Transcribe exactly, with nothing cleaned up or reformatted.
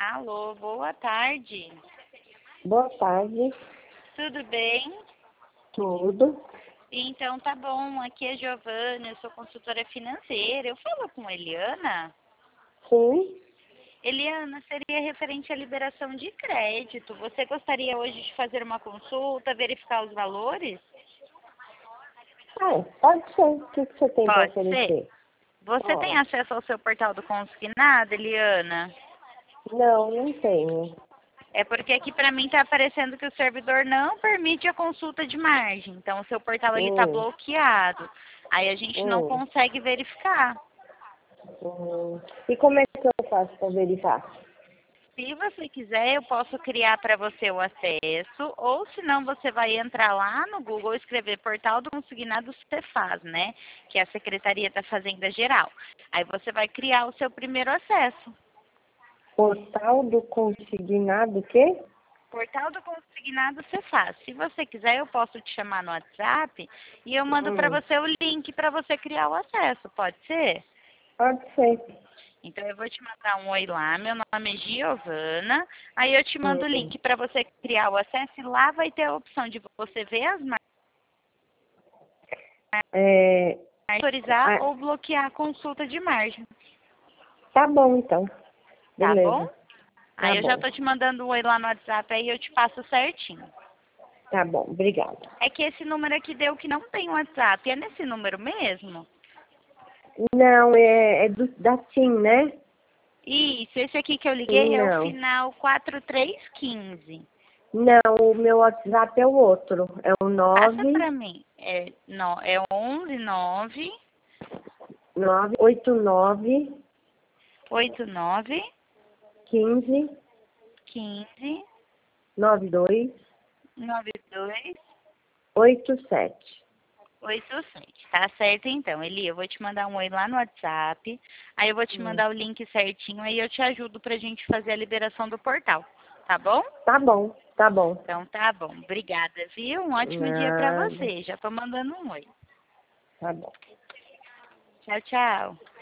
Alô, boa tarde. Boa tarde, Tudo bem? tudo. Então tá bom, aqui é Giovana, eu sou consultora financeira. Eu falo com Eliana. Sim, Eliana, seria referente à liberação de crédito. Você gostaria hoje de fazer uma consulta, verificar os valores? ah, pode ser. O que, que você tem para Pode ser. oferecer? Você tem Pode. acesso ao seu portal do consignado, Eliana? Não, não tenho. É porque aqui para mim está aparecendo que o servidor não permite a consulta de margem. Então o seu portal ele está Hum, bloqueado. Aí a gente não hum, consegue verificar. hum. E como é que eu faço para verificar? Se você quiser, eu posso criar para você o acesso, ou se não, você vai entrar lá no Google e escrever Portal do Consignado Cefaz, né? Que é a Secretaria da Fazenda Geral. Aí você vai criar o seu primeiro acesso. Portal do consignado, o quê? Portal do Consignado Cefaz. Se você quiser, eu posso te chamar no WhatsApp e eu mando para Hum, você o link para você criar o acesso, pode ser? pode ser. Então eu vou te mandar um oi lá, meu nome é Giovana, aí eu te mando o Hum, link para você criar o acesso e lá vai ter a opção de você ver as marcas, é, autorizar ah, ou bloquear a consulta de margem, tá bom, então. tá bom? Beleza. Tá Aí eu já bom. tô te mandando um oi lá no WhatsApp, aí eu te passo certinho. Tá bom, obrigada. É que esse número aqui deu que não tem WhatsApp, é nesse número mesmo? Não, é, é do, da TIM, né? Isso, esse aqui que eu Sim, liguei é o não. final quatro três um cinco. Não, o meu WhatsApp é o outro. É o Passa nove pra mim. É, no, é onze nove nove oito nove oito nove quinze quinze nove dois nove dois oito sete. oito sete. Tá certo então, Eli. Eu vou te mandar um oi lá no WhatsApp. Aí eu vou te Hum. mandar o link certinho. Aí eu te ajudo pra gente fazer a liberação do portal. Tá bom? Tá bom, tá bom. Então tá bom. Obrigada, viu? Um ótimo dia pra Nada. você. Já tô mandando um oi. Tá bom. Tchau, tchau.